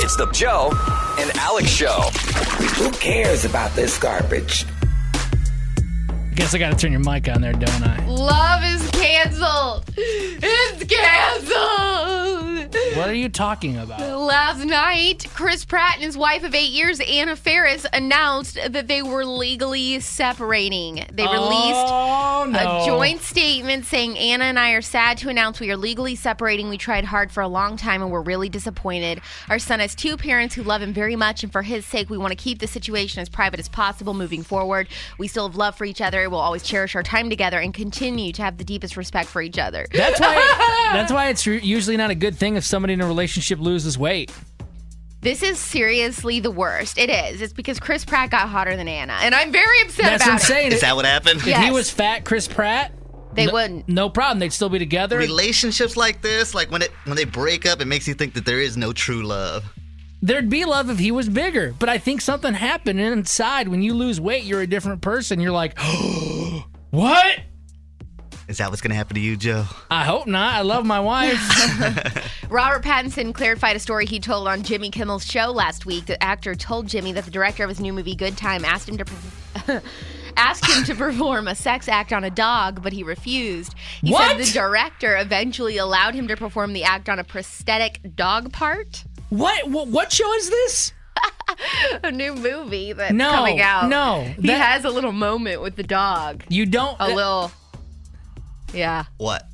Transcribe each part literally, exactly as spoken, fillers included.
It's the Joe and Alex Show. Who cares about this garbage? I guess I got to turn your mic on there, don't I? Love is canceled. It's canceled. What are you talking about? Last night, Chris Pratt and his wife of eight years, Anna Faris, announced that they were legally separating. They released oh, no. a joint statement saying, Anna and I are sad to announce we are legally separating. We tried hard for a long time and we're really disappointed. Our son has two parents who love him very much, and for his sake, we want to keep the situation as private as possible moving forward. We still have love for each other. We'll always cherish our time together and continue to have the deepest respect for each other. That's why That's why it's usually not a good thing if somebody in a relationship loses weight. This is seriously the worst. It is. It's because Chris Pratt got hotter than Anna, and I'm very upset That's about what I'm saying. it. Is that what happened? If Yes. he was fat Chris Pratt, They no, wouldn't. No problem. They'd still be together. Relationships like this, like when it when they break up, it makes you think that there is no true love. There'd be love if he was bigger, but I think something happened inside. When you lose weight, you're a different person. You're like, oh, what? Is that what's going to happen to you, Joe? I hope not. I love my wife. Robert Pattinson clarified a story he told on Jimmy Kimmel's show last week. The actor told Jimmy that the director of his new movie, Good Time, asked him to per- asked him to perform a sex act on a dog, but he refused. He What? said the director eventually allowed him to perform the act on a prosthetic dog part. What? What, what show is this? A new movie that's No, coming out. no, He that- has a little moment with the dog. You don't. A little. Yeah. What?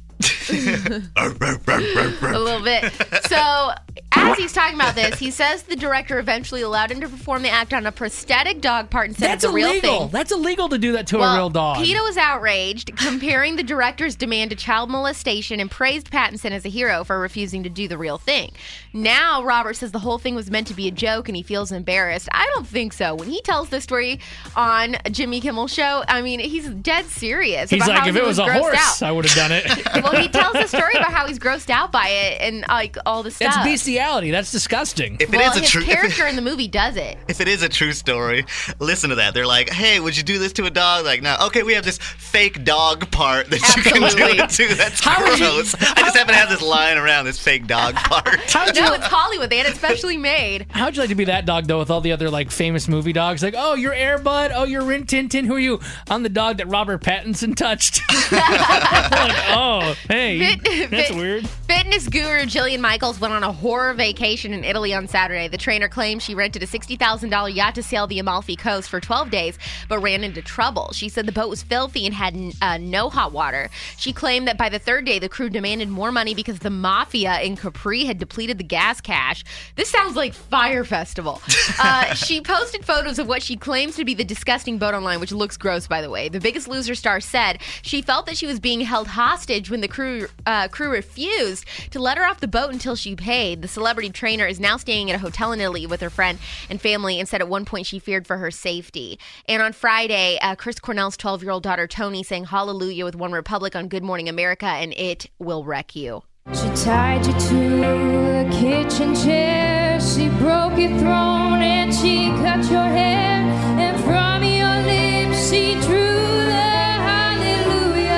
A little bit. So, as he's talking about this, he says the director eventually allowed him to perform the act on a prosthetic dog part instead That's of the real illegal. thing. That's illegal to do that to Well, a real dog. PETA was outraged, comparing the director's demand to child molestation, and praised Pattinson as a hero for refusing to do the real thing. Now, Robert says the whole thing was meant to be a joke and he feels embarrassed. I don't think so. When he tells this story on Jimmy Kimmel's show, I mean, he's dead serious. He's about like, how if he it was a grossed horse, out. I would have done it. Well, he tells the story about how he's grossed out by it and like all the stuff. That's bestiality. That's disgusting. If it well, is a his true, if character it, in the movie does it. if it is a true story, listen to that. They're like, "Hey, would you do this to a dog?" Like, no. Okay, we have this fake dog part that you can Absolutely. do it to. That's How would you- gross. I just happen to have this lying around, this fake dog part. How'd you, No, it's Hollywood. They had it specially made. how'd you like to be that dog, though, with all the other, like, famous movie dogs? Like, oh, you're Air Bud. Oh, you're Rin Tin Tin. Who are you? I'm the dog that Robert Pattinson touched. Like, oh, hey. Fit- That's fit- weird. Fitness guru Jillian Michaels went on a horror vacation in Italy on Saturday. The trainer claimed she rented a sixty thousand dollars yacht to sail the Amalfi Coast for twelve days, but ran into trouble. She said the boat was filthy and had uh, no hot water. She claimed that by the third day, the crew demanded more money because the mafia in Capri had depleted the gas cache. This sounds like Fire Festival. Uh, she posted photos of what she claims to be the disgusting boat online, which looks gross, by the way. The Biggest Loser star said she felt that she was being held hostage when the crew uh, crew refused to let her off the boat until she paid. The celebrity trainer is now staying at a hotel in Italy with her friend and family, and said at one point she feared for her safety. And on Friday, uh, Chris Cornell's twelve-year-old daughter Toni sang Hallelujah with One Republic on Good Morning America, and it will wreck you. She tied you to a kitchen chair, she broke your throne and she cut your hair, and from your lips she drew the hallelujah.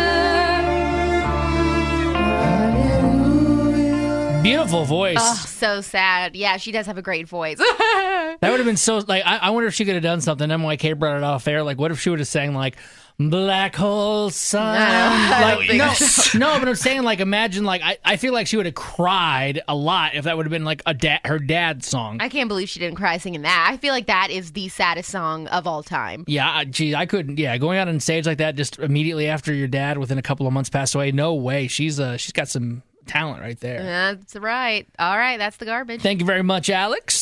Hallelujah. Beautiful voice. Oh, so sad. Yeah, she does have a great voice. That would have been so, like, I, I wonder if she could have done something. M Y K brought it off air. Like, what if she would have sang, like, Black Hole Sun? I Like, don't no, think no, but I'm saying, like, imagine, like, I, I feel like she would have cried a lot if that would have been, like, a da- her dad's song. I can't believe she didn't cry singing that. I feel like that is the saddest song of all time. Yeah, I- gee, I couldn't. Yeah, going out on stage like that just immediately after your dad, within a couple of months, passed away. No way. She's uh, she's got some talent right there. That's right. All right, that's the garbage. Thank you very much, Alex.